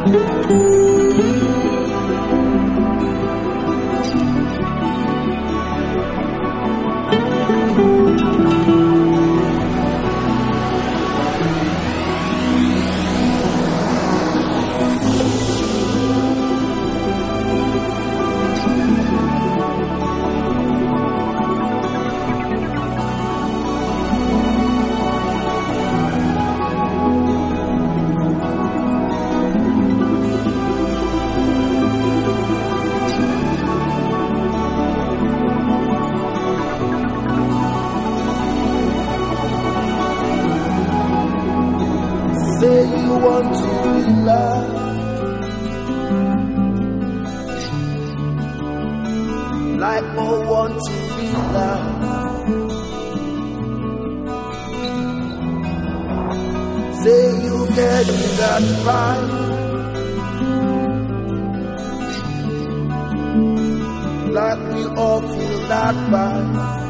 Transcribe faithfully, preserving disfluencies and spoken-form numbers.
Say you want to be loved, like more want to be loved. Say you get that vibe, like we all feel that vibe.